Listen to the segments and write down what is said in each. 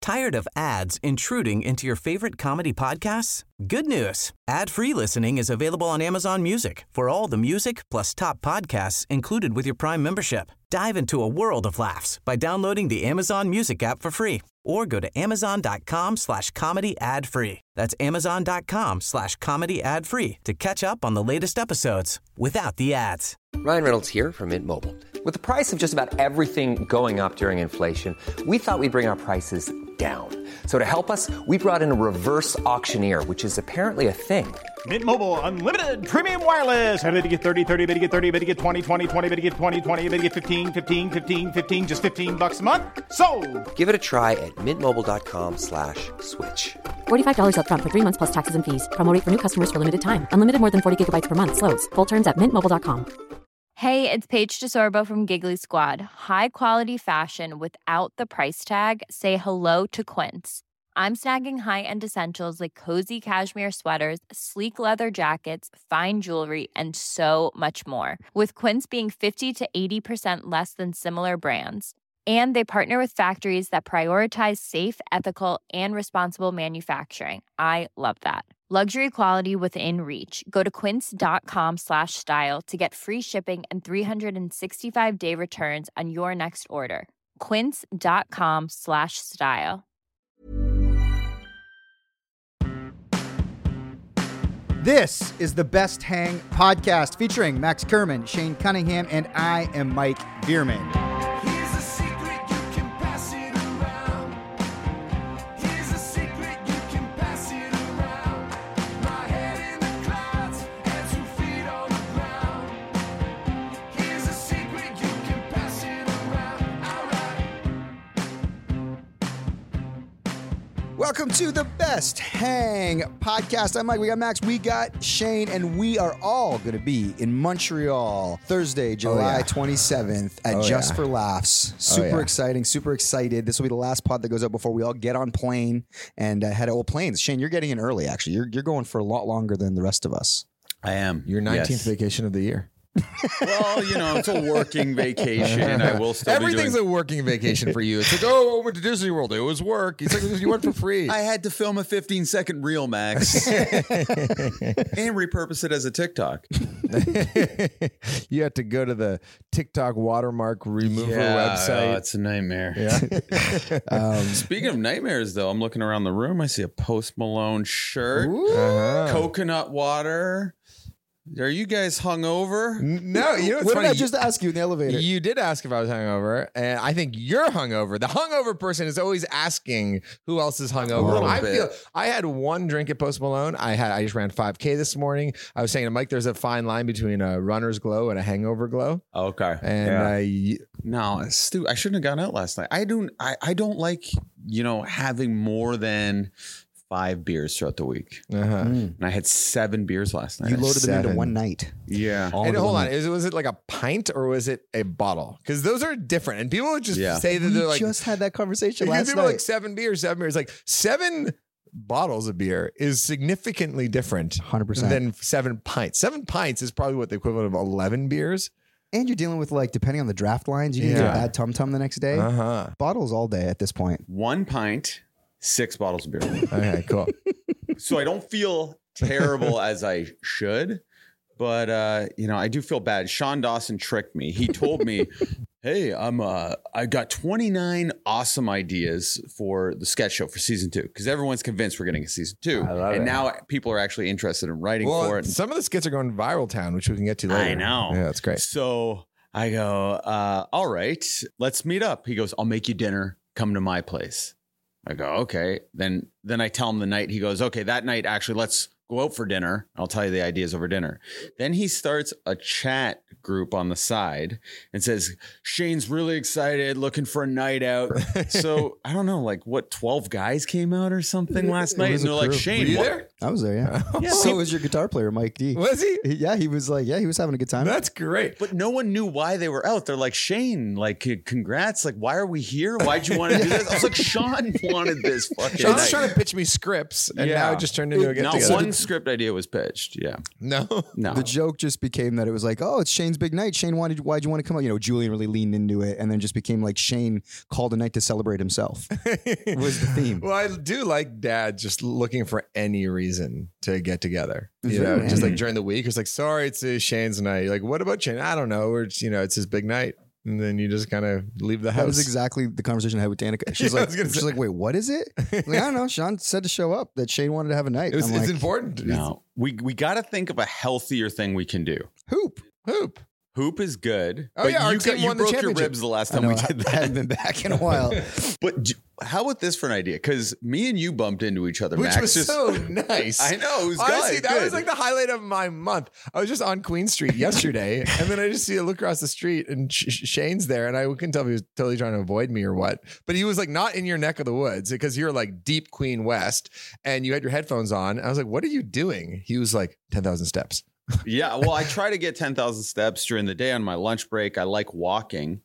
Tired of ads intruding into your favorite comedy podcasts? Good news. Ad-free listening is available on Amazon Music for all the music plus top podcasts included with your Prime membership. Dive into a world of laughs by downloading the Amazon Music app for free or go to amazon.com/comedy ad-free. That's amazon.com/comedy ad-free to catch up on the latest episodes without the ads. Ryan Reynolds here from Mint Mobile. With the price of just about everything going up during inflation, we thought we'd bring our prices down. So to help us, we brought in a reverse auctioneer, which is apparently a thing. Mint Mobile Unlimited Premium Wireless. How to get 30, 30, bit to get 30, bit to get 20, 20, 20, bit to get 20, 20, bit to get 15, 15, 15, 15, just $15 a month? Sold! Give it a try at mintmobile.com/switch. $45 up front for 3 months plus taxes and fees. Promo rate for new customers for limited time. Unlimited more than 40 gigabytes per month. Slows full terms at mintmobile.com. Hey, it's Paige DeSorbo from Giggly Squad. High quality fashion without the price tag. Say hello to Quince. I'm snagging high-end essentials like cozy cashmere sweaters, sleek leather jackets, fine jewelry, and so much more. With Quince being 50 to 80% less than similar brands. And they partner with factories that prioritize safe, ethical, and responsible manufacturing. I love that. Luxury quality within reach. Go to quince.com/style to get free shipping and 365-day returns on your next order. Quince.com/style. This is the Best Hang podcast featuring Max Kerman, Shane Cunningham, and I am Mike Bierman. Welcome to the Best Hang podcast. I'm Mike. We got Max. We got Shane, and we are all going to be in Montreal Thursday, July 27th at Just for Laughs. Super exciting. Super excited. This will be the last pod that goes up before we all get on plane and head to old planes. Shane, you're getting in early. Actually, you're going for a lot longer than the rest of us. I am. Your 19th vacation of the year. Well, you know, it's a working vacation, and I will still Everything's a working vacation for you. It's like, oh, I went to Disney World. It was work. It's like, you went for free. I had to film a 15-second reel, Max, and repurpose it as a TikTok. You had to go to the TikTok watermark remover website. Oh, it's a nightmare. Yeah. Speaking of nightmares, though, I'm looking around the room. I see a Post Malone shirt, coconut water. Are you guys hungover? No, you know what's What funny? did I just ask you in the elevator? You did ask if I was hungover, and I think you're hungover. The hungover person is always asking who else is hungover. I had one drink at Post Malone. I just ran 5K this morning. I was saying to Mike, there's a fine line between a runner's glow and a hangover glow. Okay, and no, Stu, I shouldn't have gone out last night. I don't like having more than 5 beers throughout the week. And I had 7 beers last night. You loaded them into one night. Yeah. And hold on, was it like a pint or was it a bottle? Because those are different. And people would just say that they're like, just had that conversation last people night. like 7 beers. Like 7 bottles of beer is significantly different 100% than 7 pints. 7 pints is probably what the equivalent of 11 beers. And you're dealing with, like, depending on the draft lines, you can get a bad tum-tum the next day. Bottles all day at this point. 1 pint, 6 bottles of beer. Okay, cool. So I don't feel terrible as I should, but I do feel bad. Sean Dawson tricked me. He told me, "Hey, I got 29 awesome ideas for the sketch show for season 2 because everyone's convinced we're getting a season 2, and now people are actually interested in writing for it. Some of the skits are going viral town, which we can get to later. I know. Yeah, that's great. So I go, all right, let's meet up. He goes, I'll make you dinner. Come to my place. I go, okay. Then I tell him the night. He goes, okay, that night, actually, let's go out for dinner. I'll tell you the ideas over dinner. Then he starts a chat group on the side and says, Shane's really excited, looking for a night out. So I don't know, like what, 12 guys came out or something last night? And they're like, Shane, were you there? I was there, yeah. Yeah, So was your guitar player, Mike D. Was he? Yeah, he was like, he was having a good time. That's great. But no one knew why they were out. They're like, Shane, like, congrats. Like, why are we here? Why'd you want to do this? I was like, Sean wanted this fucking Sean's night. trying to pitch me scripts, and now it just turned into a get Not together. one script idea was pitched. Yeah. No. The joke just became that it was like, oh, it's Shane's big night. Shane, why'd you want to come out? You know, Julian really leaned into it, and then just became like Shane called a night to celebrate himself. Was the theme. Well, I do like dad just looking for any reason to get together. You know, just like during the week, it's like, sorry, it's Shane's night. You're like, what about Shane? I don't know. Or it's, you know, it's his big night. And then you just kind of leave the house. That was exactly the conversation I had with Danica. She's like, wait, what is it? Like, I don't know. Sean said to show up, that Shane wanted to have a night. It's important. No, we got to think of a healthier thing we can do. Hoop. Hoop is good. Oh, but yeah, our you team won the broke your championship. ribs the last time we did that. I haven't been back in a while. But how about this for an idea? Because me and you bumped into each other, Which Max. was so nice. I know. It was Honestly, that good. was like the highlight of my month. I was just on Queen Street yesterday, and then I just see a look across the street, and Shane's there, and I couldn't tell if he was totally trying to avoid me or what. But he was like not in your neck of the woods because you're like deep Queen West, and you had your headphones on. I was like, "What are you doing?" He was like, 10,000 steps. Yeah, well, I try to get 10,000 steps during the day on my lunch break. I like walking.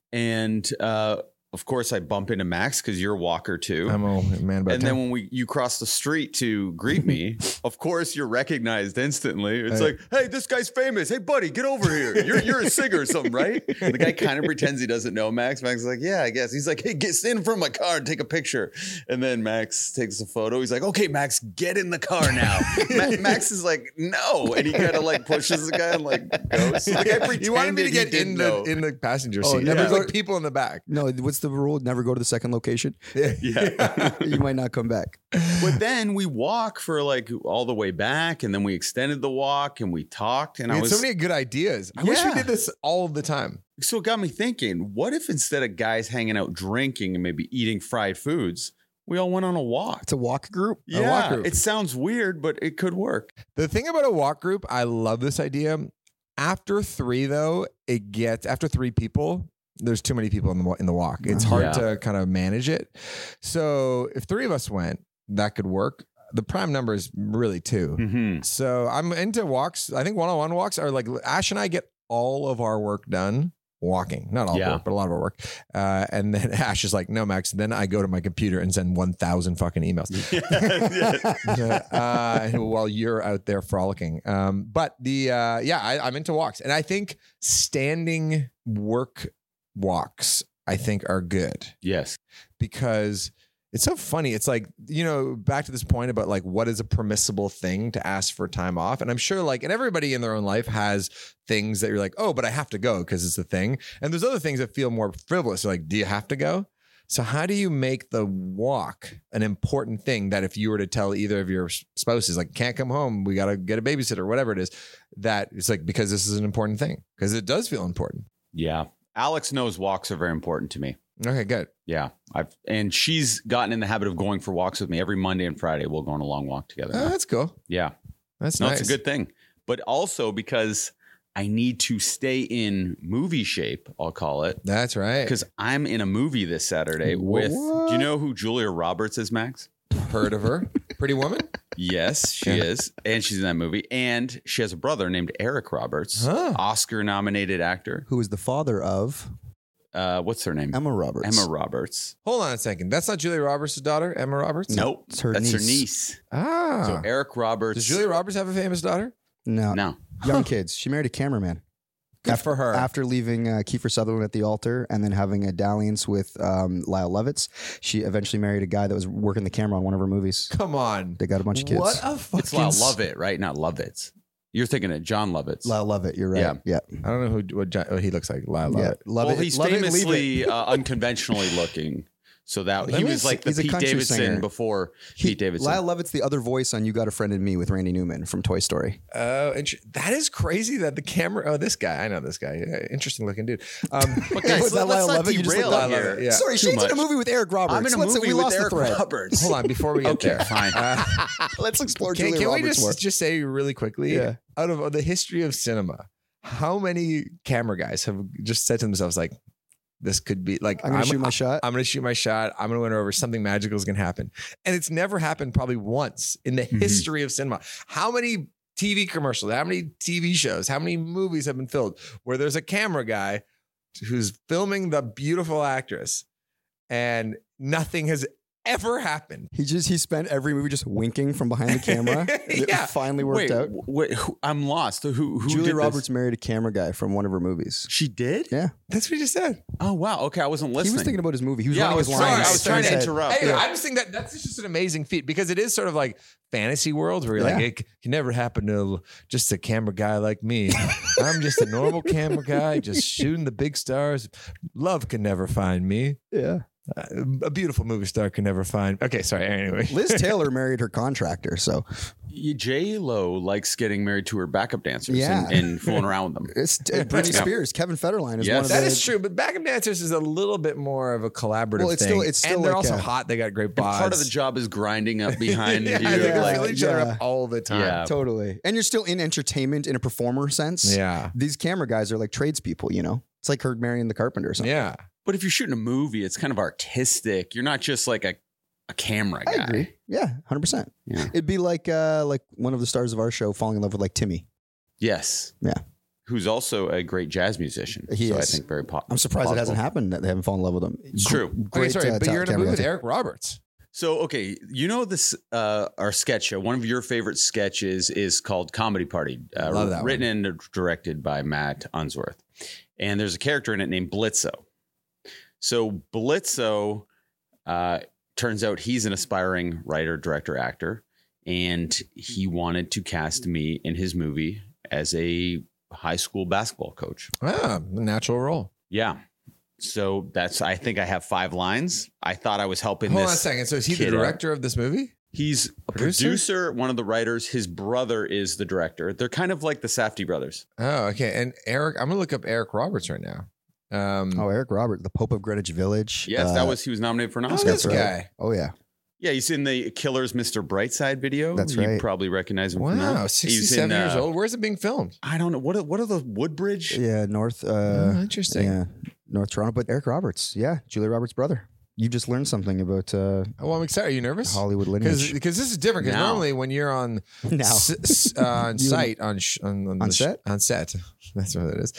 And of course, I bump into Max because you're a walker too. I'm a man by And then when you cross the street to greet me, of course, you're recognized instantly. It's like, hey, this guy's famous. Hey, buddy, get over here. You're a singer or something, right? The guy kind of pretends he doesn't know Max. Max is like, yeah, I guess. He's like, hey, get in from my car and take a picture. And then Max takes a photo. He's like, okay, Max, get in the car now. Max is like, no. And he kind of like pushes the guy and like goes. So the guy pretended you wanted me to get in the passenger seat. never There's go- like people in the back. No, what's the rule? Never go to the second location. Yeah. You might not come back. But then we walk for like all the way back, and then we extended the walk and we talked. And We I had was so many good ideas. I wish we Yeah. did this all the time. so it got me thinking, what if instead of guys hanging out drinking and maybe eating fried foods, we all went on a walk? It's a walk group. walk Yeah, group. it sounds weird, but it could work. The thing about a walk group, I love this idea. After three, though, after three people, there's too many people in the walk. It's hard to kind of manage it. So if three of us went, that could work. The prime number is really two. Mm-hmm. So I'm into walks. I think one-on-one walks are like Ash and I get all of our work done walking. Not all of our work, but a lot of our work. And then Ash is like, no, Max. Then I go to my computer and send 1,000 fucking emails. While you're out there frolicking. But I'm into walks. And I think standing work walks, I think, are good. Yes. Because it's so funny. It's like, you know, back to this point about like, what is a permissible thing to ask for time off? And I'm sure like, and everybody in their own life has things that you're like, oh, but I have to go because it's a thing. And there's other things that feel more frivolous. Like, do you have to go? So how do you make the walk an important thing that if you were to tell either of your spouses, like, can't come home, we got to get a babysitter, whatever it is, that it's like, because this is an important thing, because it does feel important. Yeah. Alex knows walks are very important to me. Okay, good. Yeah. And she's gotten in the habit of going for walks with me every Monday and Friday. We'll go on a long walk together. That's cool. Yeah. That's No, nice. it's a good thing. But also because I need to stay in movie shape, I'll call it. That's right. Because I'm in a movie this Saturday with, do you know who Julia Roberts is, Max? Heard of her? Pretty Woman? Yes, she is. And she's in that movie. And she has a brother named Eric Roberts, Oscar nominated actor. Who is the father of What's her name? Emma Roberts. Emma Roberts. Hold on a second. That's not Julia Roberts' daughter, Emma Roberts? Nope. It's her That's her niece. niece. Ah. So Eric Roberts. Does Julia Roberts have a famous daughter? No. No. Young kids. She married a cameraman. Good for her. After leaving Kiefer Sutherland at the altar and then having a dalliance with Lyle Lovitz, she eventually married a guy that was working the camera on one of her movies. Come on. They got a bunch of kids. What a fucking... It's Lyle Lovett, right? Not Lovitz. You're thinking of John Lovitz. Lyle Lovett, you're right. Yeah. Yeah. I don't know what he looks like. Lyle Yeah. Lovett. Love Well, it. he's Love it and leave it. famously unconventionally looking. So that he was like the He's a Pete country Davidson singer. before Pete Davidson. Lyle Lovett's the other voice on You Got a Friend in Me with Randy Newman from Toy Story. Oh, that is crazy that the camera... Oh, this guy. I know this guy. Yeah, interesting looking dude. But guys, Was that let's Lyle not Lovett? You just derail looked up here. Yeah. Sorry, Too Shane's in a much. movie with Eric Roberts. I'm in a Let's- movie we with lost the Eric thread. Roberts. Hold on, before we get Okay, there. fine. Let's explore Can Julia we Roberts more. just say really quickly, Yeah. out of the history of cinema, how many camera guys have just said to themselves, like, this could be like, I'm going to shoot my shot. I'm going to shoot my shot. I'm going to win her over. Something magical is going to happen. And it's never happened probably once in the history of cinema. How many TV commercials, how many TV shows, how many movies have been filmed where there's a camera guy who's filming the beautiful actress and nothing has ever happened. He spent every movie just winking from behind the camera. It finally worked out. Wait, I'm lost. Who Julia did Roberts this? married a camera guy from one of her movies. She did? Yeah. That's what he just said. Oh, wow. Okay, I wasn't listening. He was thinking about his movie. He was Yeah, running I was his trying- lines. I was trying to His head. interrupt. Hey, Yeah. I just think that's just an amazing feat because it is sort of like fantasy world where you're like, it can never happen to just a camera guy like me. I'm just a normal camera guy, just shooting the big stars. Love can never find me. Yeah. A beautiful movie star can never find. Okay, sorry. Anyway, Liz Taylor married her contractor, so J-Lo likes getting married to her backup dancers Yeah. and fooling around with them. it's Britney Spears. Kevin Federline is Yes. one of that the. is true. But backup dancers is a little bit more of a collaborative Well, it's thing. still and they're like also a- hot. They got great And bods. part of the job is grinding up behind yeah, you. they're like, filling each other yeah. up all the time. Yeah. Totally. And you're still in entertainment in a performer sense. Yeah. These camera guys are like tradespeople, you know? It's like her marrying the carpenter or something. Yeah. but if you're shooting a movie, it's kind of artistic. You're not just like a camera guy. I agree. Yeah, 100%. Yeah. It'd be like one of the stars of our show falling in love with like Timmy. Yes. Yeah. Who's also a great jazz musician. He so is. I think very popular. I'm surprised it hasn't happened that they haven't fallen in love with him. It's true. Wait, sorry, but you're in a movie with Eric Roberts. So, okay, you know this, our sketch show, one of your favorite sketches is called Comedy Party, Love that written and directed by Matt Unsworth. And there's a character in it named Blitzo. So Blitzo, turns out he's an aspiring writer, director, actor, and he wanted to cast me in his movie as a high school basketball coach. Ah, natural role. Yeah. So I think I have 5 lines. I thought I was helping Hold this on a second. So is he the kid out. director of this movie? He's a producer, one of the writers. His brother is the director. They're kind of like the Safdie brothers. Oh, okay. And Eric, I'm gonna look up Eric Roberts right now. Eric Roberts, the Pope of Greenwich Village. Yes, he was nominated for an Oh, Oscar. this guy. Oh, yeah. Yeah, he's in the Killers Mr. Brightside video. That's You right. probably recognize him from Wow, that. 67 He's in, years old. Where's it being filmed? I don't know. What are the Woodbridge? Yeah, North. Interesting. Yeah, North Toronto. But Eric Roberts. Yeah, Julia Roberts' brother. You just learned something about Well, I'm excited. Are you nervous? Hollywood lineage. Because this is different. Because No. normally when you're on No. on site on set? on set, that's what it is.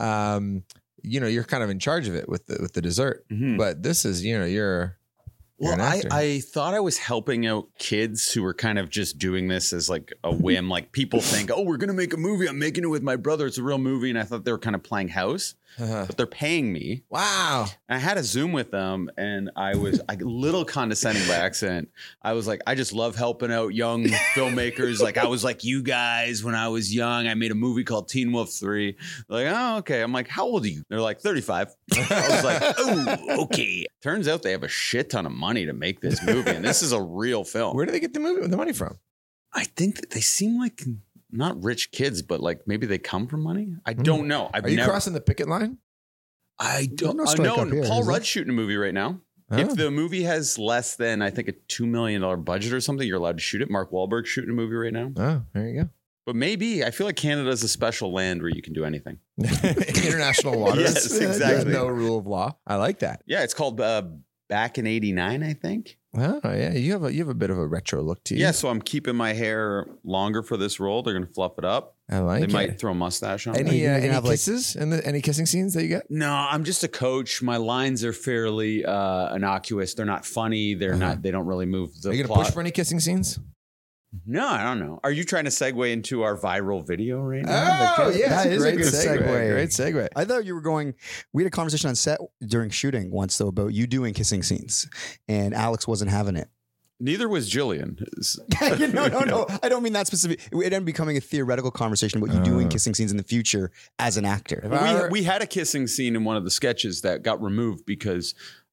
You're kind of in charge of it with the dessert. Mhm. But this is you're Well, an actor. I thought I was helping out kids who were kind of just doing this as like a whim. Like people think, oh, we're going to make a movie. I'm making it with my brother. It's a real movie. And I thought they were kind of playing house, but they're paying me. Wow. And I had a Zoom with them and I was a little condescending by accident. I was like, I just love helping out young filmmakers. Like I was like, you guys, when I was young, I made a movie called Teen Wolf 3. They're like, oh, okay. I'm like, how old are you? They're like, 35. I was like, oh, okay. Turns out they have a shit ton of money to make this movie. And this is a real film. Where do they get the money from? I think that they seem like not rich kids, but like maybe they come from money. I don't know. Are you crossing the picket line? I don't no strike know. up here, Paul is there? Rudd's shooting a movie right now. Oh. If the movie has less than, I think, a $2 million budget or something, you're allowed to shoot it. Mark Wahlberg's shooting a movie right now. Oh, there you But maybe, I feel like Canada's a special land where you can do anything. go. International waters. Yes, exactly. No rule of law. I like that. Yeah, it's called Back in '89, I think. Oh yeah, you have a bit of a retro look to you. Yeah, so I'm keeping my hair longer for this role. They're going to fluff it up. I like They it. might throw a mustache on it. Any You're gonna any have, like- kisses and any kissing scenes that you get? No, I'm just a coach. My lines are fairly innocuous. They're not funny. They're not. They don't really move the Are you gonna plot. push for any kissing scenes? No, I don't know. Are you trying to segue into our viral video right now? Oh yeah, That is a good segue. Great segue. I thought you were going. We had a conversation on set during shooting once, though, about you doing kissing scenes, and Alex wasn't having it. Neither was Jillian. No. I don't mean that specific. It ended up becoming a theoretical conversation about you doing kissing scenes in the future as an actor. We had a kissing scene in one of the sketches that got removed because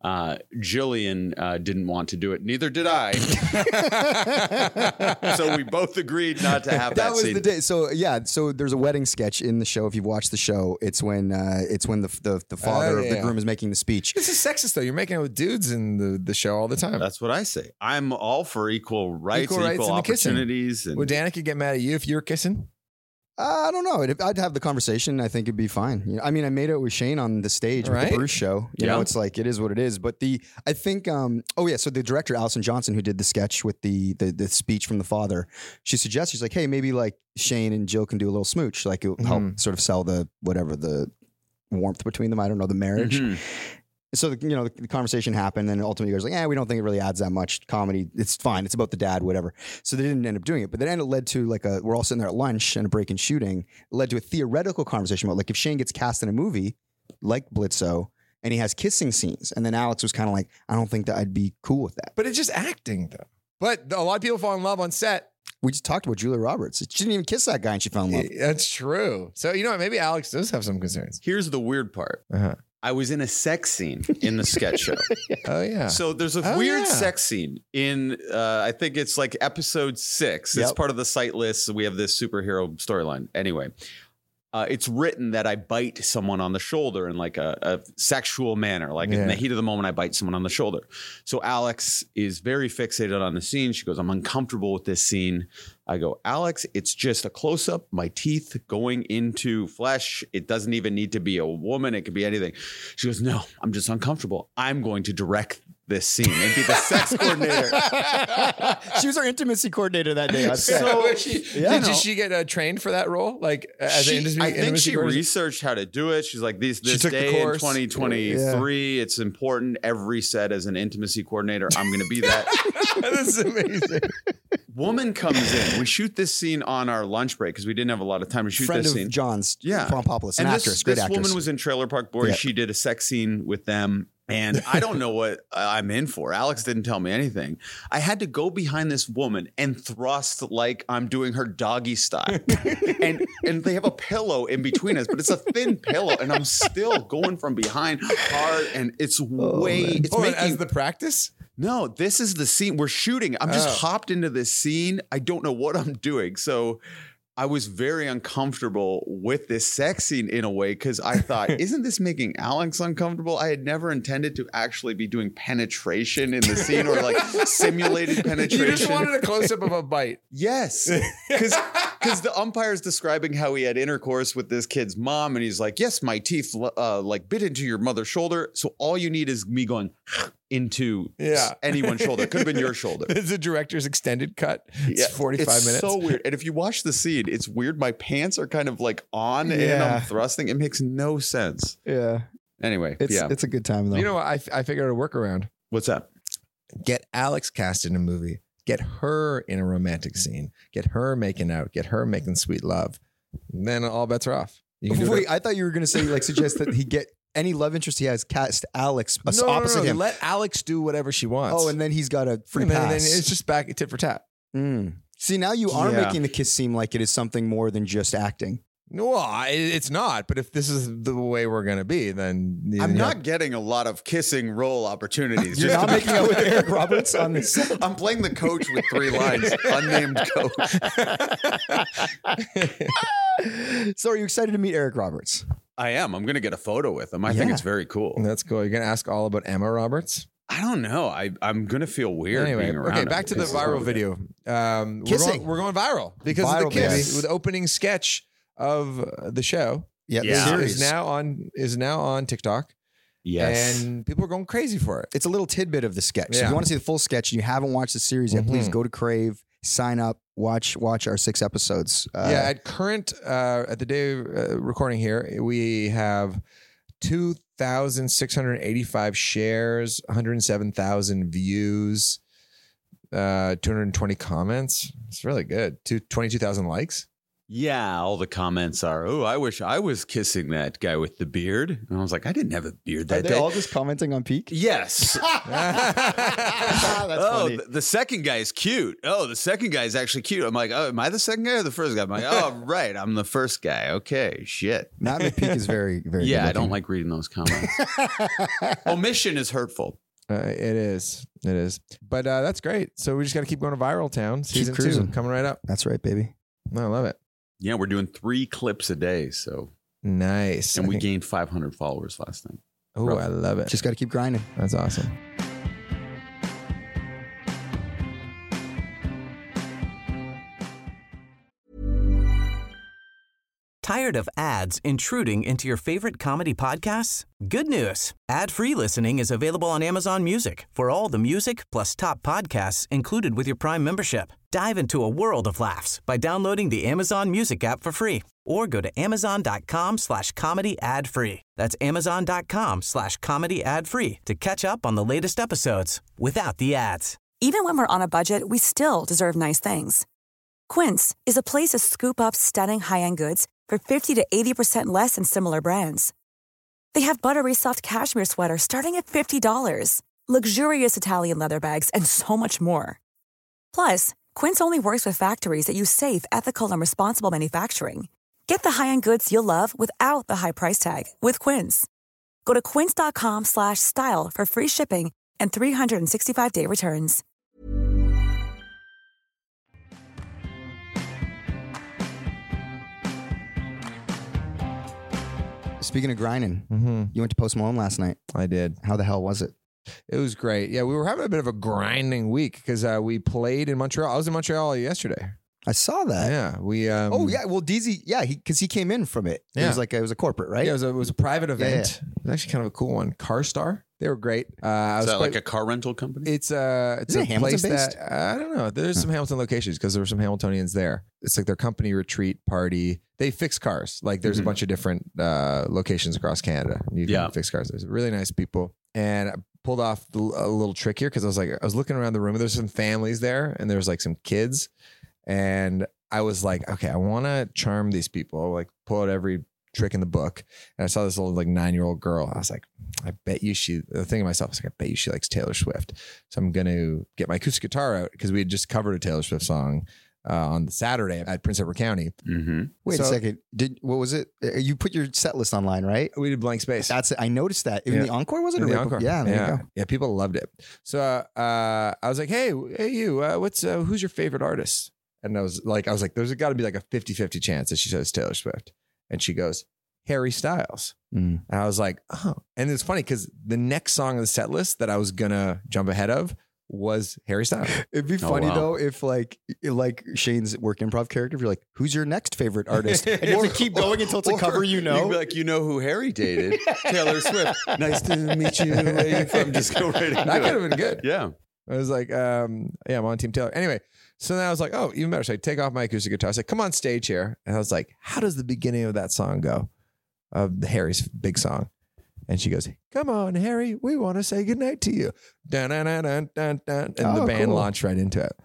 Jillian didn't want to do it. Neither did I. So we both agreed not to have that, That was scene. the day. So yeah. So there's a wedding sketch in the show. If you've watched the show, it's when the father of the groom is making the speech. This is sexist though. You're making it with dudes in the show all the time. That's what I say. I'm all for equal rights, Equal rights equal and the kissing. opportunities. And Would Danica get mad at you if you were kissing? I don't know. I'd have the conversation. I think it'd be fine. You know, I mean, I made it with Shane on the stage with Right. the Bruce show. You know, it's like, it is what it is. But I think, so the director, Allison Johnson, who did the sketch with the speech from the father, she suggests, she's like, hey, maybe like Shane and Jill can do a little smooch. Like it'll help sort of sell the warmth between them. I don't know, the marriage. Mhm. So the conversation happened, and ultimately he goes like, we don't think it really adds that much comedy. It's fine. It's about the dad, whatever. So they didn't end up doing it. But then it led to we're all sitting there at lunch and a break in shooting. It led to a theoretical conversation about if Shane gets cast in a movie like Blitzo and he has kissing scenes, and then Alex was kind of like, I don't think that I'd be cool with that. But it's just acting though. But a lot of people fall in love on set. We just talked about Julia Roberts. She didn't even kiss that guy and she fell in love. That's true. So you know what? Maybe Alex does have some concerns. Here's the weird part. I was in a sex scene in the sketch show. Oh, yeah. So there's a weird sex scene in, I think it's episode 6. It's part of the site list. So we have this superhero storyline. Anyway, it's written that I bite someone on the shoulder in a sexual manner. In the heat of the moment, I bite someone on the shoulder. So Alex is very fixated on the scene. She goes, I'm uncomfortable with this scene. I go, Alex, it's just a close up, my teeth going into flesh. It doesn't even need to be a woman. It could be anything. She goes, no, I'm just uncomfortable. I'm going to direct this scene and be the sex coordinator. She was our intimacy coordinator that day. Did she get trained for that role? I think she researched how to do it. She's like, this day in 2023, it's important. Every set as an intimacy coordinator, I'm going to be that. That's amazing. Woman comes in. We shoot this scene on our lunch break because we didn't have a lot of time to shoot this scene. Friend of John's, Ron Populus, an actress, great actress. This woman was in Trailer Park Boys. Yeah. She did a sex scene with them. And I don't know what I'm in for. Alex didn't tell me anything. I had to go behind this woman and thrust like I'm doing her doggy style. and they have a pillow in between us, but it's a thin pillow. And I'm still going from behind hard. And it's as the practice? No, this is the scene we're shooting. I'm just hopped into this scene. I don't know what I'm doing. So I was very uncomfortable with this sex scene in a way because I thought, isn't this making Alex uncomfortable? I had never intended to actually be doing penetration in the scene or simulated penetration. You just wanted a close-up of a bite. Yes, because the umpire is describing how he had intercourse with this kid's mom, and he's like, yes, my teeth bit into your mother's shoulder. So all you need is me going into anyone's shoulder. It could have been your shoulder. It's a director's extended cut. It's 45 minutes. It's so weird. And if you watch the scene, it's weird. My pants are kind of on and I'm thrusting. It makes no sense. Yeah. Anyway, it's a good time though. You know what? I figured out a workaround. What's that? Get Alex cast in a movie. Get her in a romantic scene. Get her making out. Get her making sweet love. And then all bets are off. Wait, I thought you were going to say suggest that he get any love interest he has cast Alex opposite him. Let Alex do whatever she wants. Oh, and then he's got a free pass. And then it's just back tit for tat. See, now you are making the kiss seem like it is something more than just acting. No, it's not. But if this is the way we're going to be, then I'm not getting a lot of kissing role opportunities. You're not making out with Eric Roberts on this. I'm playing the coach with 3 lines, unnamed coach. So, are you excited to meet Eric Roberts? I am. I'm going to get a photo with him. I think it's very cool. That's cool. You're going to ask all about Emma Roberts? I don't know. I'm going to feel weird being around him. Back to the viral video. Kissing. We're going viral because of the kiss with the opening sketch of the show. Is now on TikTok. Yes. And people are going crazy for it. It's a little tidbit of the sketch. So if you want to see the full sketch and you haven't watched the series yet, please go to Crave, sign up, watch our 6 episodes. At the day recording here, we have 2,685 shares, 107,000 views, 220 comments. It's really good. 22,000 likes. Yeah, all the comments are, oh, I wish I was kissing that guy with the beard. And I was like, I didn't have a beard that day. Are they all just commenting on Peak? Yes. That's funny. The second guy is cute. Oh, the second guy is actually cute. I'm like, oh, am I the second guy or the first guy? I'm like, oh, right, I'm the first guy. Okay, shit. Matt McPeak is very, very good I don't like reading those comments. Omission is hurtful. It is. But that's great. So we just got to keep going to Viral Town. Season 2 coming right up. That's right, baby. I love it. Yeah, we're doing 3 clips a day. So nice. And we gained 500 followers last night. Oh, I love it. Just got to keep grinding. That's awesome. Tired of ads intruding into your favorite comedy podcasts? Good news. Ad-free listening is available on Amazon Music for all the music plus top podcasts included with your Prime membership. Dive into a world of laughs by downloading the Amazon Music app for free or go to amazon.com/comedy ad free. That's amazon.com/comedy ad free to catch up on the latest episodes without the ads. Even when we're on a budget, we still deserve nice things. Quince is a place to scoop up stunning high-end goods for 50 to 80% less than similar brands. They have buttery soft cashmere sweaters starting at $50, luxurious Italian leather bags, and so much more. Plus, Quince only works with factories that use safe, ethical, and responsible manufacturing. Get the high-end goods you'll love without the high price tag with Quince. Go to quince.com/style for free shipping and 365-day returns. Speaking of grinding, you went to Post Malone last night. I did. How the hell was it? It was great. Yeah, we were having a bit of a grinding week because we played in Montreal. I was in Montreal yesterday. I saw that. Yeah, we. Oh yeah, well, DZ, yeah, because he came in from it. Yeah. It was a corporate, right? Yeah, it was a private event. Yeah. It was actually kind of a cool one. CarStar. They were great. Is that like a car rental company? It's a place that I don't know. There's some Hamilton locations because there were some Hamiltonians there. It's like their company retreat party. They fix cars. Like there's a bunch of different locations across Canada. You can fix cars. There's really nice people. And I pulled off a little trick here because I was looking around the room. There's some families there, and there's like some kids, and I was like, okay, I want to charm these people. Like pull out every trick in the book. And I saw this little like 9-year-old girl. I was like, I bet you the thing to myself, I was like, I bet you she likes Taylor Swift. So I'm going to get my acoustic guitar out because we had just covered a Taylor Swift song on Saturday at Prince Edward County. Mm-hmm. Wait a second. What was it? You put your set list online, right? We did Blank Space. That's it. I noticed that. In the Encore, was it? In the Encore. Yeah, there you go. Yeah, people loved it. So I was like, hey, you, who's your favorite artist? And I was like, there's got to be like a 50-50 chance that she says Taylor Swift. And she goes, Harry Styles. And I was like, oh. And it's funny because the next song on the set list that I was going to jump ahead of was Harry Styles. It'd be funny though if like Shane's work improv character, if you're like, who's your next favorite artist? And you have to keep going until it's a cover you know. You'd be like, you know who Harry dated? Taylor Swift. Nice to meet you. Where you from? Just go right into That could have been good. Yeah. I was like, I'm on Team Taylor. Anyway, so then I was like, oh, even better. So I take off my acoustic guitar. I said, come on stage here. And I was like, how does the beginning of that song go? Of Harry's big song. And she goes, come on, Harry, we want to say goodnight to you. Dun, dun, dun, dun, dun, dun. And the band launched right into it.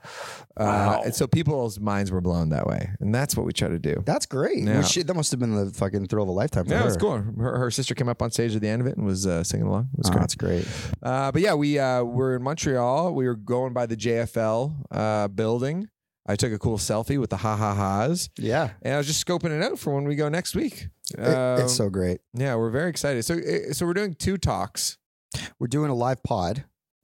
And so people's minds were blown that way. And that's what we try to do. That's great. Yeah. Well, that must have been the fucking thrill of a lifetime for her. Yeah, it was cool. Her sister came up on stage at the end of it and was singing along. It was great. That's great. But yeah, we were in Montreal. We were going by the JFL building. I took a cool selfie with the ha-ha-has. Yeah. And I was just scoping it out for when we go next week. It's so great. Yeah, we're very excited. So we're doing 2 talks. We're doing a live pod.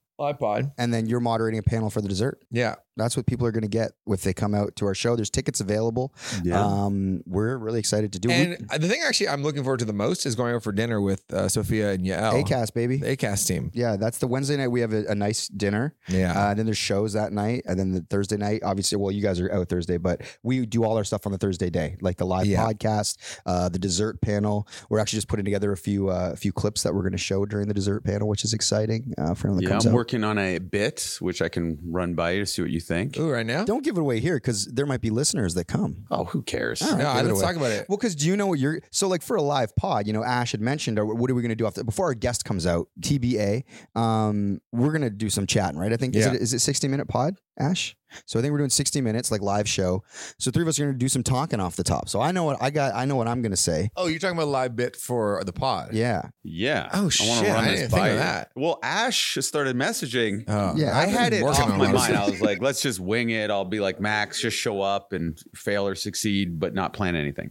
And then you're moderating a panel for the dessert. Yeah. That's what people are going to get if they come out to our show. There's tickets available. Yeah. We're really excited to do it. And the thing actually I'm looking forward to the most is going out for dinner with Sophia and Yael. ACAST, baby. The ACAST team. Yeah, that's the Wednesday night. We have a nice dinner. Yeah. Then there's shows that night. And then the Thursday night, obviously, well, you guys are out Thursday, but we do all our stuff on the Thursday day, like the live podcast, the dessert panel. We're actually just putting together a few clips that we're going to show during the dessert panel, which is exciting for anyone that comes out. I'm working on a bit, which I can run by you to see what you think. Ooh, right now? Don't give it away here because there might be listeners that come. Oh, who cares? All right, let's talk about it. Well, because do you know what so like for a live pod, Ash had mentioned, what are we going to do before our guest comes out, TBA, we're going to do some chatting, right? I think, is it 60-minute pod, Ash? So I think we're doing 60 minutes, like live show. So 3 of us are going to do some talking off the top. So I know what I know what I'm going to say. Oh, you're talking about a live bit for the pod? Yeah. Yeah. Oh, I want to run this by you. That. Well, Ash started messaging. Yeah, I had it off my this. mind. I was like, let's just wing it. I'll be like, Max, just show up and fail or succeed, but not plan anything.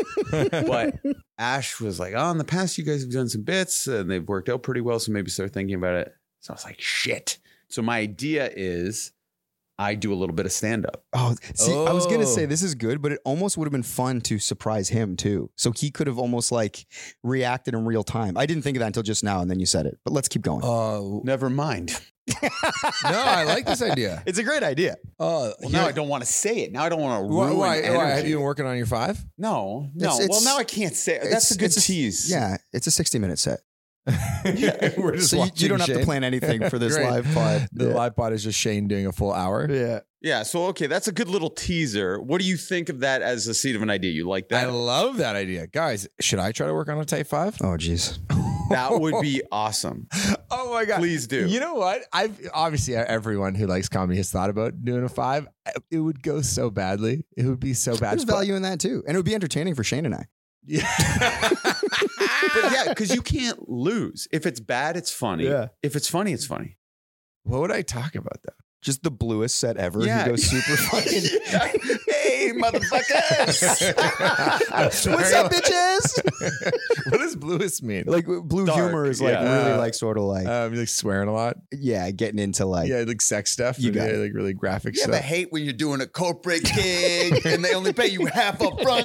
But Ash was like, oh, in the past, you guys have done some bits and they've worked out pretty well. So maybe start thinking about it. So I was like, shit. So my idea is I do a little bit of stand-up. Oh, see, I was going to say this is good, but it almost would have been fun to surprise him too. So he could have almost like reacted in real time. I didn't think of that until just now, and then you said it. But let's keep going. Never mind. No, I like this idea. It's a great idea. Well, now I don't want to say it. Now I don't want to ruin Why? Have you energy. been working on your 5? No. It's- Well, now I can't say it. That's a good tease. Yeah, it's a 60-minute set. We're just So you don't have watching to Shane. plan anything for this Great. live pod. The live pod is just Shane doing a full hour. Yeah. Yeah. So, okay, that's a good little teaser. What do you think of that as a seed of an idea? You like I that? love that idea. Guys, should I try to work on a Type 5? Oh, geez. That would be awesome. Oh my God. Please do. You know what? Obviously everyone who likes comedy has thought about doing a 5. It would go so badly. It would be so bad. There's value in that too. And it would be entertaining for Shane and I. Yeah. But yeah, because you can't lose. If it's bad, it's funny. Yeah. If it's funny, it's funny. What would I talk about though? Just the bluest set ever. Yeah. He goes super fucking. Hey, motherfuckers. What's up, bitches? What does bluest mean? Like blue Dark, humor is like yeah. really like sort of like Like swearing a lot. yeah, getting into like Yeah, like sex stuff. You got it. like really graphic You ever stuff. hate when you're doing a corporate gig and they only pay you half up front?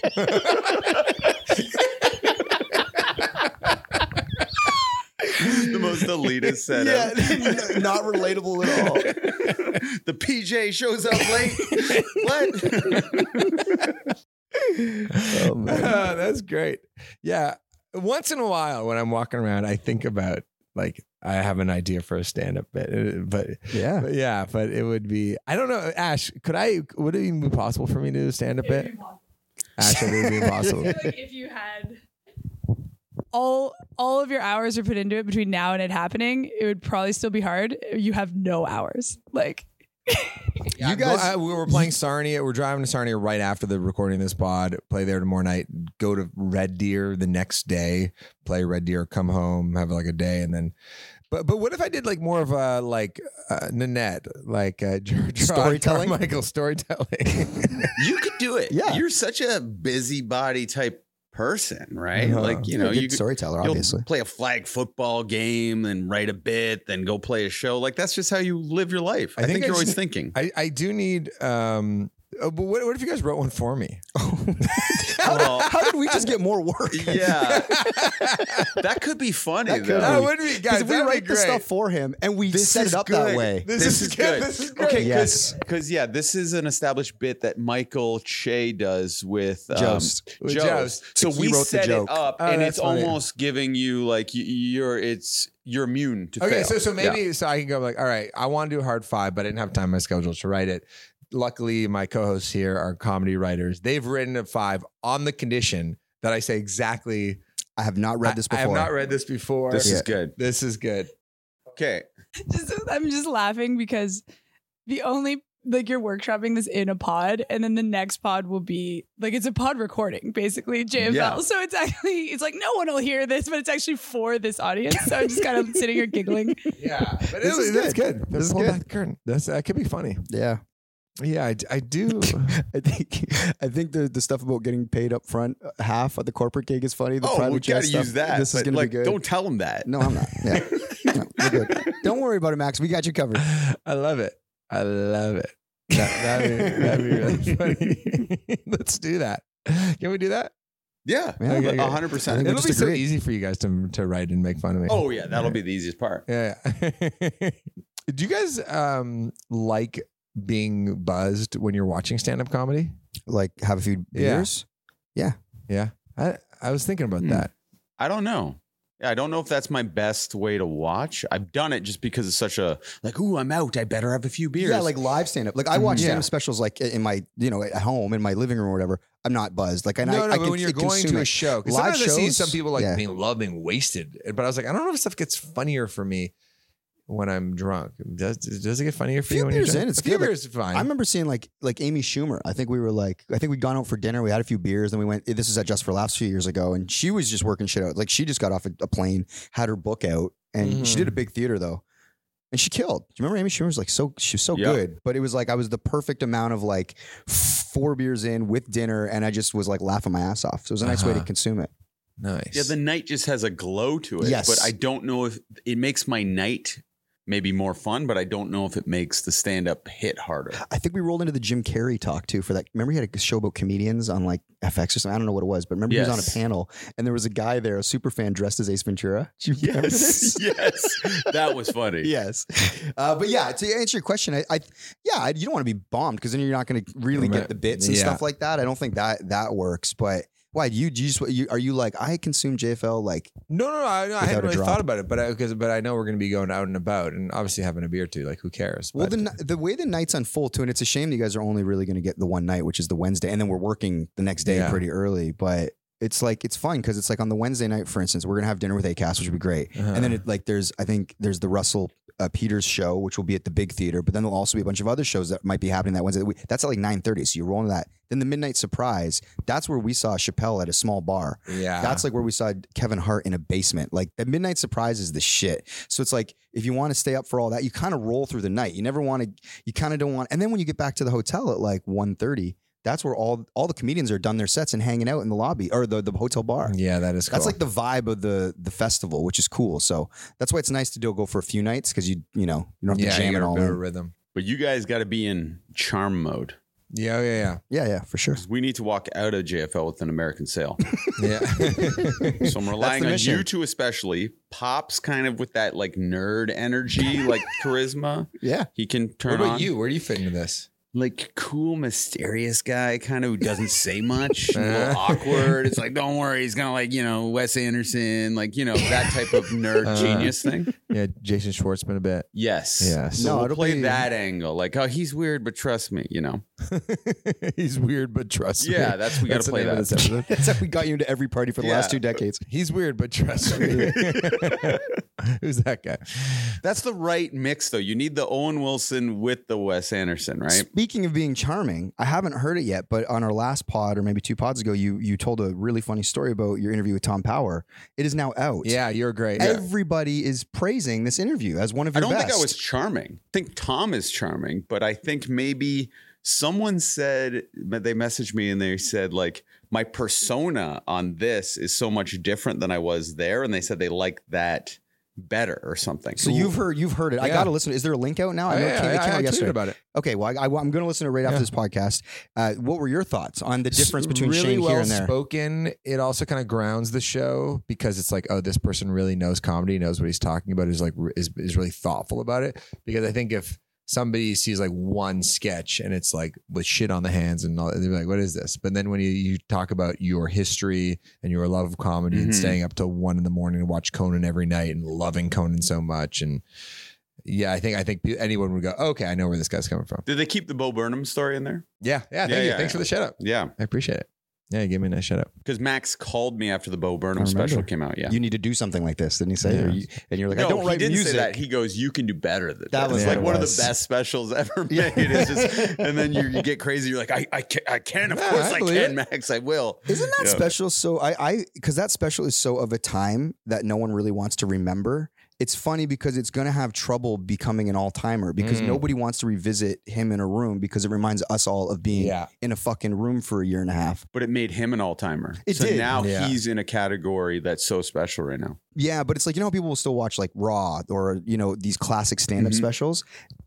The most elitist setup. yeah, not relatable at all. The PJ shows up late. What? Oh, man. That's great. Yeah. Once in a while when I'm walking around, I think about like I have an idea for a stand-up bit. But but it would be, I don't know, Ash, would it even be possible for me to do a stand-up bit? Ash, it would be impossible. I feel like if you had all of your hours are put into it between now and it happening, it would probably still be hard. You have no hours. Like Yeah, You guys- we were playing Sarnia. We're driving to Sarnia right after the recording of this pod. Play there tomorrow night. Go to Red Deer the next day. Play Red Deer. Come home. Have like a day, and then. But what if I did like more of a like Nanette, like Storytelling? Michael storytelling. You could do it. Yeah. You're such a busybody type person, right? Uh-huh. Like, you You're know, a good you could- storyteller, you'll obviously. play a flag football game and write a bit, then go play a show. Like, that's just how you live your life. I think you're always thinking. I do need. But what if you guys wrote one for me? How did we just get more work? Yeah. That could be funny, That could though. That would be, guys. Because we write the stuff for him and we This set is it up good. that way. This is good. This is great. Okay, Yes. because yeah, this is an established bit that Michael Che does with Jost. With Jost. Jost. So He we wrote the set it joke. up, Oh, and that's it's funny. almost giving you like you're immune to Okay, fail. so maybe Yeah. so I can go like, all right, I want to do a hard 5, but I didn't have time in my schedule to write it. Luckily, my co-hosts here are comedy writers. They've written a 5 on the condition that I say exactly. I have not read this I before. have not read this before. This is good. This is good. Okay. I'm just laughing because the only like you're workshopping this in a pod, and then the next pod will be like it's a pod recording, basically JFL. Yeah. So it's like no one will hear this, but it's actually for this audience. So I'm just kind of sitting here giggling. Yeah, but This is that's good. good. This is Pull good. back the curtain. That could be funny. Yeah. Yeah, I do. I think the stuff about getting paid up front, half of the corporate gig is funny. The Oh, private we jet gotta stuff, use that. This is but, going to like, be good. Don't tell him that. No, I'm not. Yeah. No, we're good. Don't worry about it, Max. We got you covered. I love it. I love it. That'd be really funny. Let's do that. Can we do that? Yeah, Yeah, Okay, 100%. I think we It'll just be so agreed. easy for you guys to write and make fun of me. Oh yeah, that'll be the easiest part. Yeah. Do you guys like being buzzed when you're watching stand-up comedy? Like, have a few beers. Yeah. I was thinking about that. I don't know. Yeah, I don't know if that's my best way to watch. I've done it just because it's such a like, ooh, I'm out. I better have a few beers. Yeah, like live stand up. Like I watch Yeah. stand up specials like in my, at home in my living room or whatever. I'm not buzzed. Like, and I but can when you're going consume to a it. show, 'cause Live sometimes I see shows, some people like yeah. being wasted, but I was like, I don't know if stuff gets funnier for me when I'm drunk. Does it get funnier for Few you when you're beers drunk? in, it's a few good. Like, beers is fine. I remember seeing like Amy Schumer. I think we'd gone out for dinner. We had a few beers, and we went. This was at Just for Laughs a few years ago, and she was just working shit out. Like she just got off a plane, had her book out, and she did a big theater though, and she killed. Do you remember Amy Schumer was like she was so Yeah. good, but it was like I was the perfect amount of like 4 beers in with dinner, and I just was like laughing my ass off. So it was a nice way to consume it. nice. yeah, the night just has a glow to it. Yes. But I don't know if it makes my night maybe more fun, but I don't know if it makes the stand-up hit harder. I think we rolled into the Jim Carrey talk too for that. Remember he had a show about comedians on like FX or something. I don't know what it was, but remember he was on a Yes. panel and there was a guy there, a super fan dressed as Ace Ventura. Do you remember this? Yes. That was funny. Yes. But yeah, to answer your question, you don't want to be bombed because then you're not going to really get the bits and Yeah. stuff like that. I don't think that works. But Why do you just are you like I consume JFL like No, I without hadn't a really drop? thought about it, but I know we're going to be going out and about, and obviously having a beer too. Like, who cares? Well, But- the way the nights unfold too, and it's a shame that you guys are only really going to get the one night, which is the Wednesday, and then we're working the next day Yeah. pretty early. But it's like it's fun because it's like on the Wednesday night, for instance, we're gonna have dinner with ACAST, which would be great, and then there's the Russell Peters show, which will be at the big theater, but then there'll also be a bunch of other shows that might be happening that Wednesday. That's at like 9:30, so you roll into that. Then the midnight surprise, that's where we saw Chappelle at a small bar. Yeah. That's like where we saw Kevin Hart in a basement. Like the midnight surprise is the shit. So it's like if you want to stay up for all that, you kind of roll through the night. You never want to. You kind of don't want. And then when you get back to the hotel at like 1:30, that's where all the comedians are done their sets and hanging out in the lobby or the hotel bar. Yeah, that is cool. That's like the vibe of the festival, which is cool. So that's why it's nice to go for a few nights because you don't have to jam you it got a all bit of in. rhythm. But you guys got to be in charm mode. Yeah. Yeah, for sure. We need to walk out of JFL with an American sale. Yeah. So I'm relying the on mission. you two, especially. Pop's kind of with that like nerd energy, like charisma. Yeah. He can What turn about on. you? Where do you fit into this? Like cool, mysterious guy, kind of who doesn't say much, a little awkward. It's like, don't worry, he's kind of like, Wes Anderson, like, that type of nerd genius thing. Yeah, Jason Schwartzman a bit. Yes. Yes. So No, we'll it'll play be- that angle. Like, oh, he's weird, but trust me, He's weird, but trust me. Yeah, we got to the play name of that. this episode. That's how we got you into every party for the last Yeah. 2 decades. He's weird, but trust me. Who's that guy? That's the right mix, though. You need the Owen Wilson with the Wes Anderson, right? Speaking of being charming, I haven't heard it yet, but on our last pod or maybe 2 pods ago, you told a really funny story about your interview with Tom Power. It is now out. Yeah, you're great. Everybody is praising this interview as one of I your don't best. think I was charming. I think Tom is charming, but I think maybe someone said, they messaged me and they said, like, my persona on this is so much different than I was there. And they said they liked that better or something. So you've heard it. I Yeah. got to listen. Is there a link out now? Oh, I know yeah, it came I out tweeted yesterday. about it. Okay, well, I'm going to listen to it right after this podcast. What were your thoughts on the difference between really Shane well here and there? spoken. It also kind of grounds the show because it's like, oh, this person really knows comedy, knows what he's talking about, is really thoughtful about it. Because I think if somebody sees like one sketch and it's like with shit on the hands and all, they're like, what is this? But then when you talk about your history and your love of comedy and staying up till 1 a.m. and watch Conan every night and loving Conan so much, and yeah, I think anyone would go, okay, I know where this guy's coming from. Did they keep the Bo Burnham story in there? Yeah, thank you. Thanks for the shout out. Yeah. I appreciate it. Yeah, you gave me a nice shout out. Because Max called me after the Bo Burnham I remember. special came out. Yeah. You need to do something like this, didn't he say? Yeah. And you're like, No, I don't he write didn't music. say that. He goes, you can do better than That this. was It's like what it one of was. the best specials ever made. It's just, and then you get crazy. You're like, I can. Of Yeah, course I I believe can, it. Max. I will. Isn't that Yeah. special? So because that special is so of a time that no one really wants to remember. It's funny because it's going to have trouble becoming an all-timer because nobody wants to revisit him in a room because it reminds us all of being in a fucking room for a year and a half. But it made him an all-timer. It so did. now Yeah. he's in a category that's so special right now. Yeah, but it's like, how people will still watch like Raw or, these classic stand-up specials.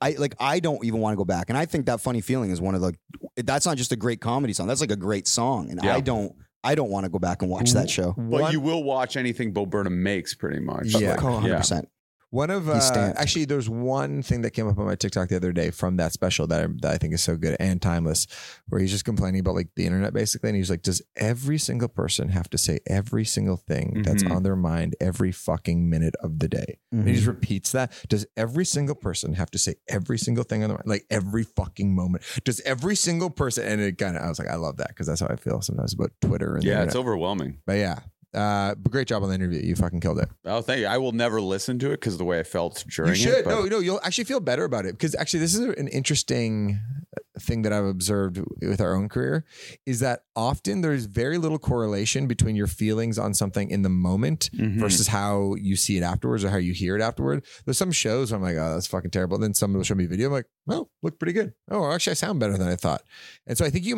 I don't even want to go back. And I think that funny feeling is one of that's not just a great comedy song. That's like a great song. And Yeah. I don't want to go back and watch that show. But you will watch anything Bo Burnham makes pretty much. Yeah. Like, 100%. One of He's stamped. actually, there's one thing that came up on my TikTok the other day from that special that I think is so good and timeless, where he's just complaining about like the internet basically, and he's like, "Does every single person have to say every single thing that's on their mind every fucking minute of the day?" And he just repeats that. Does every single person have to say every single thing on their mind, like every fucking moment? Does every single person? And it kind of, I was like, I love that because that's how I feel sometimes about Twitter and the Yeah, it's internet. overwhelming. But yeah. But great job on the interview. You fucking killed it. Oh, thank you. I will never listen to it because of the way I felt during You should. it. but- No, you'll actually feel better about it because actually this is an interesting thing that I've observed with our own career is that often there's very little correlation between your feelings on something in the moment versus how you see it afterwards or how you hear it afterward. There's some shows where I'm like, oh, that's fucking terrible. Then someone will show me a video. I'm like, oh, look pretty good. Oh, actually I sound better than I thought. And so I think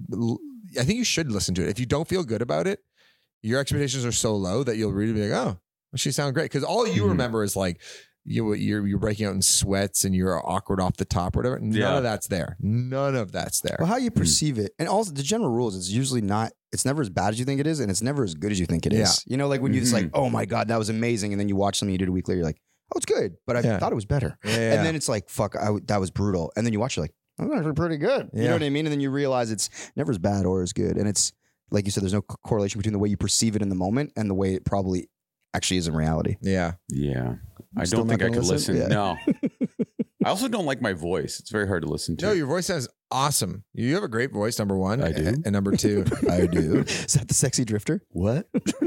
you should listen to it. If you don't feel good about it, your expectations are so low that you'll really be like, oh, well, she sounds great. Because all you remember is like you're breaking out in sweats and you're awkward off the top or whatever. None of that's there. None of that's there. Well, how you perceive it. And also the general rules, it's usually it's never as bad as you think it is. And it's never as good as you think it is. Like when you just like, oh my God, that was amazing. And then you watch something you did a week later, you're like, oh, it's good. But I thought it was better. Yeah. And then it's like, fuck, that was brutal. And then you watch, you're like, oh, that's actually pretty good. You know what I mean? And then you realize it's never as bad or as good. And it's like you said, there's no correlation between the way you perceive it in the moment and the way it probably actually is in reality. Yeah. Yeah. I Still don't think not I gonna could listen. listen? Yeah. No. I also don't like my voice. It's very hard to listen to. No, your voice sounds awesome. You have a great voice, number one. I do. And number two, I do. Is that the sexy drifter? What?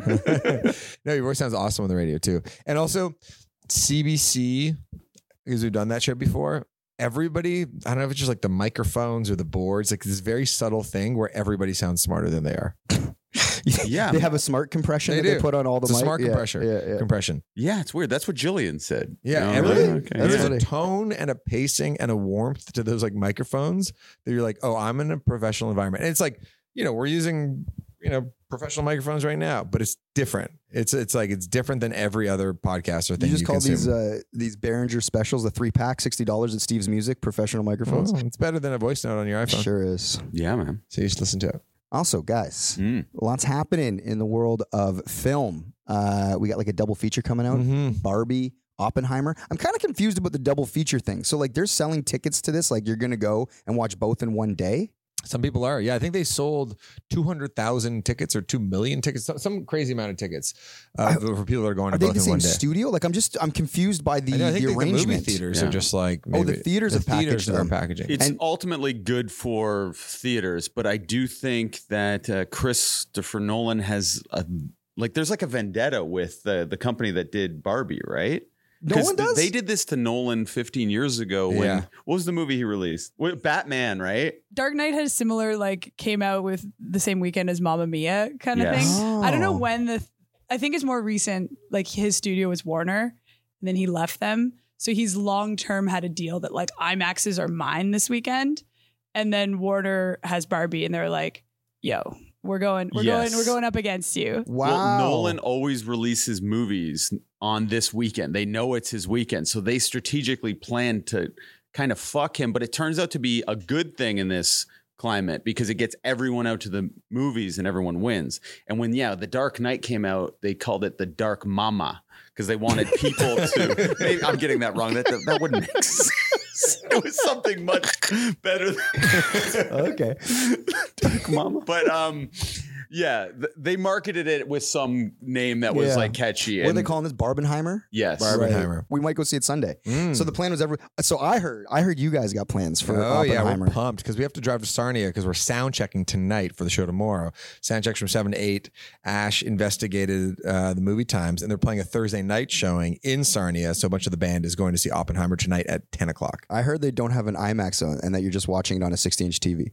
no, your voice sounds awesome on the radio too. And also CBC, because we've done that show before. Everybody, I don't know if it's just like the microphones or the boards, like this very subtle thing where everybody sounds smarter than they are. Yeah. They have a smart compression that they put on all the it's a mic. smart compression. Yeah, it's weird. That's what Jillian said. Yeah, You know, really? okay. That's There's funny. a tone and a pacing and a warmth to those like microphones that you're like, oh, I'm in a professional environment. And it's like, we're using, professional microphones right now, but it's different. It's like, it's different than every other podcast or thing. You just call consume. these Behringer specials, the 3-pack, $60 at Steve's Music, professional microphones. Oh, it's better than a voice note on your iPhone. Sure is. Yeah, man. So you just listen to it. Also, guys, Mm. lots happening in the world of film. We got like a double feature coming out. Mm-hmm. Barbie, Oppenheimer. I'm kind of confused about the double feature thing. So like they're selling tickets to this, like you're going to go and watch both in one day. Some people are. Yeah, I think they sold 200,000 tickets or 2 million tickets, some crazy amount of tickets for people that are going to Are they both the in same one day. studio? Like I'm confused by the I think the arrangement. movie theaters Yeah. are just like Oh, the theaters have packaged are them. packaging. It's And- ultimately good for theaters, but I do think that Christopher Nolan has there's like a vendetta with the company that did Barbie, right? Nolan does? They did this to Nolan 15 years ago. Yeah. What was the movie he released? Batman, right? Dark Knight has similar, like, came out with the same weekend as Mamma Mia kind of Yes. thing. I don't know Oh. when I think it's more recent. Like, his studio was Warner, and then he left them. So he's long term had a deal that like IMAXs are mine this weekend, and then Warner has Barbie, and they're like, "Yo, we're going up against you." Wow. Well, Nolan always releases movies on this weekend. They know it's his weekend, so they strategically plan to kind of fuck him. But it turns out to be a good thing in this climate because it gets everyone out to the movies and everyone wins. And when The Dark Knight came out, they called it the Dark Mama because they wanted people to. Maybe I'm getting that wrong. That wouldn't make sense. It was something much better than Okay. Dark Mama. But they marketed it with some name that was Yeah. like catchy. What are they calling this? Barbenheimer? Yes. Barbenheimer. Right. We might go see it Sunday. Mm. So the plan was So I heard you guys got plans for Oh yeah, Oppenheimer. we're pumped because we have to drive to Sarnia because we're sound checking tonight for the show tomorrow. Sound checks from 7 to 8. Ash investigated the movie times, and they're playing a Thursday night showing in Sarnia. So a bunch of the band is going to see Oppenheimer tonight at 10 o'clock I heard they don't have an IMAX zone and that you're just watching it on a 60-inch TV.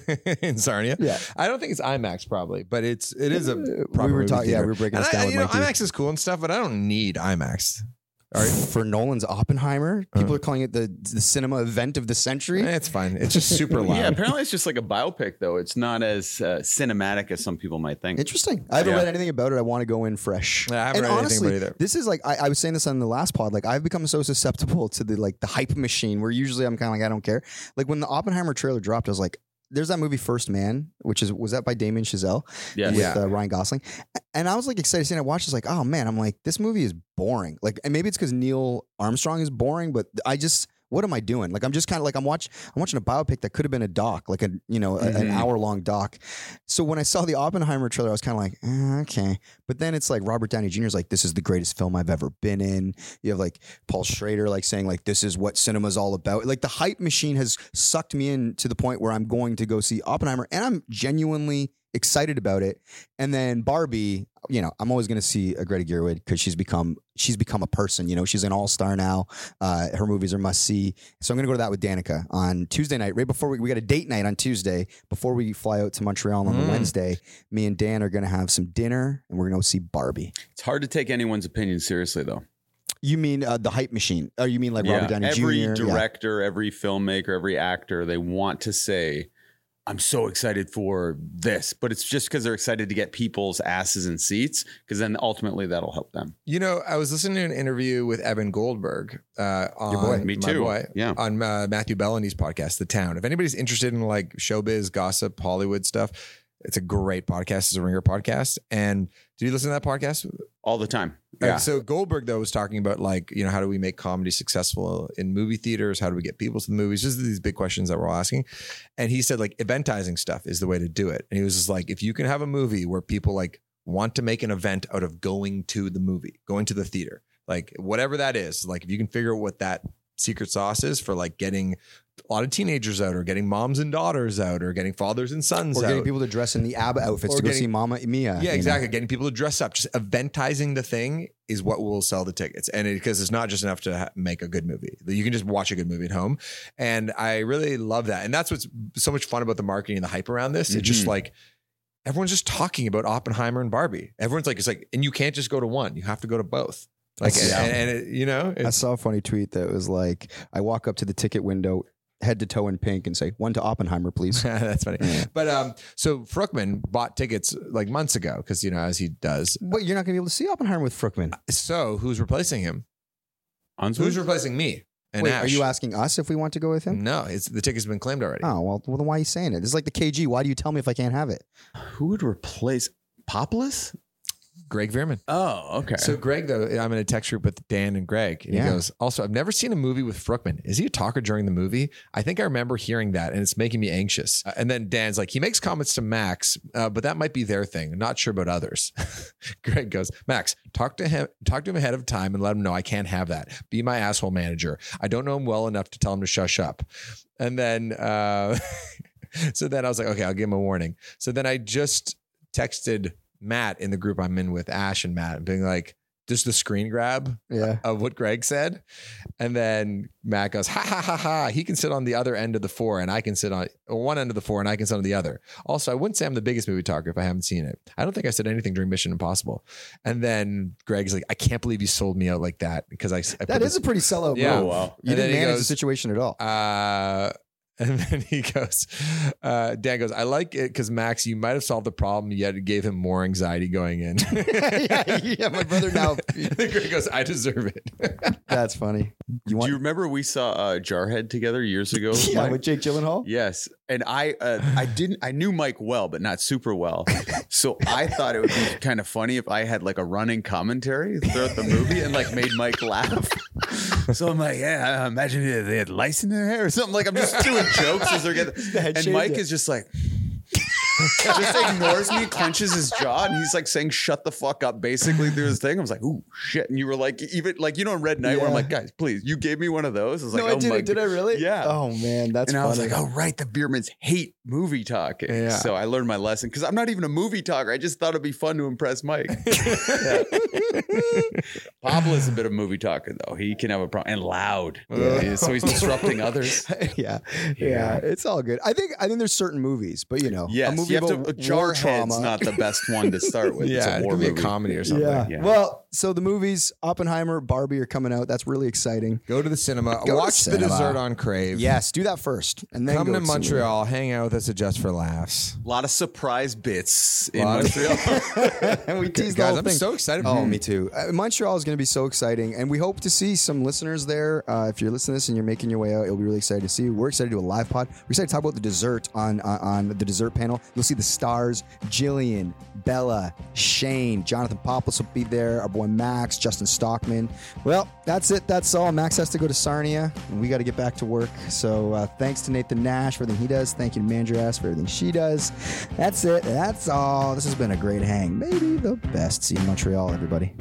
in Sarnia. Yeah. I don't think it's IMAX probably, but it is a proper We were movie talking. Yeah, theater. we were breaking And this down with Mike. IMAX is cool and stuff, but I don't need IMAX. All right. For Nolan's Oppenheimer, people are calling it the cinema event of the century. It's fine. It's just super loud. Yeah, apparently it's just like a biopic, though. It's not as cinematic as some people might think. Interesting. I haven't read anything about it. I want to go in fresh. Yeah, I haven't and read honestly, anything about it either. this is like I was saying this on the last pod. Like I've become so susceptible to the hype machine where usually I'm kind of like I don't care. Like when the Oppenheimer trailer dropped, I was like, there's that movie First Man, was that by Damien Chazelle? Yes. With Yeah. Ryan Gosling. And I was like excited seeing it. I watched this like, oh man, I'm like, this movie is boring. Like, and maybe it's because Neil Armstrong is boring, but what am I doing? Like, I'm just kind of like, I'm watching a biopic that could have been a doc, like an hour long doc. So when I saw the Oppenheimer trailer, I was kind of like, okay. But then it's like Robert Downey Jr. is like, this is the greatest film I've ever been in. You have like Paul Schrader, like saying like, this is what cinema's all about. Like the hype machine has sucked me in to the point where I'm going to go see Oppenheimer and I'm genuinely excited about it. And then Barbie, I'm always going to see Greta Gerwig because she's become a person. She's an all-star now. Her movies are must see. So I'm going to go to that with Danica on Tuesday night, right before we got a date night on Tuesday before we fly out to Montreal on the Wednesday. Me and Dan are going to have some dinner and we're going to go see Barbie. It's hard to take anyone's opinion seriously, though. You mean the hype machine? Or you mean like Robert Downey Jr.? Every director, every filmmaker, every actor, they want to say, I'm so excited for this, but it's just because they're excited to get people's asses in seats because then ultimately that'll help them. I was listening to an interview with Evan Goldberg on Your boy. Me my too. boy, Yeah. on Matthew Bellamy's podcast, The Town. If anybody's interested in like showbiz, gossip, Hollywood stuff, it's a great podcast. It's a Ringer podcast. And Do you listen to that podcast? All the time. Yeah. So Goldberg, though, was talking about like, you know, how do we make comedy successful in movie theaters? How do we get people to the movies? Just these big questions that we're all asking. And he said like eventizing stuff is the way to do it. And he was just like, if you can have a movie where people like want to make an event out of going to the movie, going to the theater, like whatever that is, like if you can figure out what that secret sauce is for like getting a lot of teenagers out or getting moms and daughters out or getting fathers and sons or out. getting people to dress in the ABBA outfits to go see Mama Mia. Yeah, exactly. Getting people to dress up. Just eventizing the thing is what will sell the tickets. And because it's not just enough to make a good movie. You can just watch a good movie at home. And I really love that. And that's what's so much fun about the marketing and the hype around this. It's just like, everyone's just talking about Oppenheimer and Barbie. Everyone's like, it's like, and you can't just go to one. You have to go to both. Like, and it, you know, I saw a funny tweet that was like, I walk up to the ticket window, head to toe in pink, and say, one to Oppenheimer, please. That's funny. But so Fruchtman bought tickets like months ago because, you know, as he does. But you're not going to be able to see Oppenheimer with Fruchtman. So who's replacing him? Who's replacing me? And wait, Ash. are you asking us if we want to go with him? No, the ticket's been claimed already. Oh, well, then why are you saying it? This is like the KG. Why do you tell me if I can't have it? Who would replace Populous? Greg Veerman. Oh, okay. So Greg, though, I'm in a text group with Dan and Greg. And he goes, also, I've never seen a movie with Fruchtman. Is he a talker during the movie? I think I remember hearing that, and it's making me anxious. And then Dan's like, he makes comments to Max, but that might be their thing. I'm not sure about others. Greg goes, Max, talk to him ahead of time and let him know I can't have that. Be my asshole manager. I don't know him well enough to tell him to shush up. And then, so then I was like, okay, I'll give him a warning. So then I just texted Matt in the group I'm in with Ash and Matt, being like, just the screen grab of what Greg said. And then Matt goes, ha ha ha ha. He can sit on the other end of the four and I can sit on one end of the four and I can sit on the other. Also, I wouldn't say I'm the biggest movie talker if I haven't seen it. I don't think I said anything during Mission Impossible. And then Greg's like, I can't believe you sold me out like that because I that is a pretty sellout move. Oh, wow. You didn't manage the situation at all. And then he goes, Dan goes, I like it because Max, you might have solved the problem, yet it gave him more anxiety going in. yeah, my brother now. And then Greg goes, I deserve it. That's funny. Do you remember we saw Jarhead together years ago? Yeah, with Jake Gyllenhaal? Yes. And I knew Mike well, but not super well. So I thought it would be kind of funny if I had like a running commentary throughout the movie and like made Mike laugh. So I'm like, yeah, imagine they had lice in their hair or something. Like I'm just doing jokes as they're getting, and Mike is just like, just ignores me, clenches his jaw, and he's like saying, shut the fuck up, basically through his thing. I was like, ooh, shit. And you were like, even like, you know, in Red Knight, where I'm like, guys, please, you gave me one of those. I was like, no, I didn't. Did I really? Yeah. Oh, man, that's and funny. I was like, oh, right, the Veermans hate movie talking. Yeah. So I learned my lesson because I'm not even a movie talker. I just thought it'd be fun to impress Mike. Pablo is a bit of a movie talker, though. He can have a problem. And loud. So he's disrupting others. Yeah. It's all good. I think there's certain movies, but you know, yes, a movie you have about to, war Jarhead's trauma. not the best one to start with. Yeah, it's a war it could be movie. a comedy or something. Yeah. Well, so the movies, Oppenheimer, Barbie are coming out. That's really exciting. Go to the cinema. Go to Watch the cinema. dessert on Crave. Yes, do that first. And then Come go to see the Montreal. Hang out with us at Just for Laughs. A lot of surprise bits in Montreal. and we teased the Guys, whole I'm thing. so excited. Oh, me too. Montreal is going to be so exciting, and we hope to see some listeners there. If you're listening to this and you're making your way out, it'll be really excited to see you. We're excited to do a live pod. We're excited to talk about the dessert on the dessert panel. You'll see the stars: Jillian, Bella, Shane, Jonathan Poplis will be there. Our boy Max, Justin Stockman. Well, that's it. That's all. Max has to go to Sarnia, and we got to get back to work. So thanks to Nathan Nash for everything he does. Thank you to Manager Ass for everything she does. That's it. That's all. This has been a great hang. Maybe the best. See you in Montreal, everybody.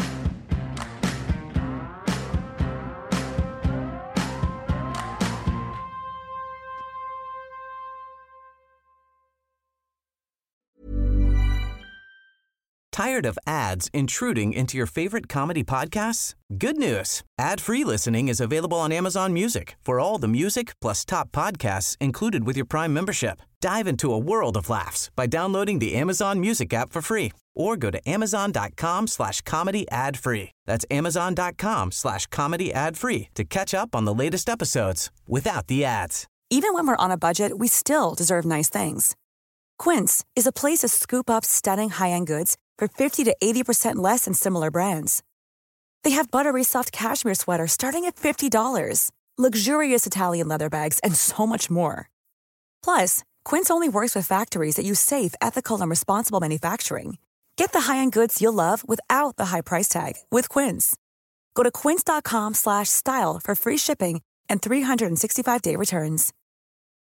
Tired of ads intruding into your favorite comedy podcasts? Good news. Ad-free listening is available on Amazon Music for all the music plus top podcasts included with your Prime membership. Dive into a world of laughs by downloading the Amazon Music app for free or go to amazon.com/comedy ad-free. That's amazon.com/comedy ad-free to catch up on the latest episodes without the ads. Even when we're on a budget, we still deserve nice things. Quince is a place to scoop up stunning high-end goods for 50 to 80% less than similar brands. They have buttery soft cashmere sweaters starting at $50, luxurious Italian leather bags, and so much more. Plus, Quince only works with factories that use safe, ethical, and responsible manufacturing. Get the high-end goods you'll love without the high price tag with Quince. Go to quince.com/style for free shipping and 365-day returns.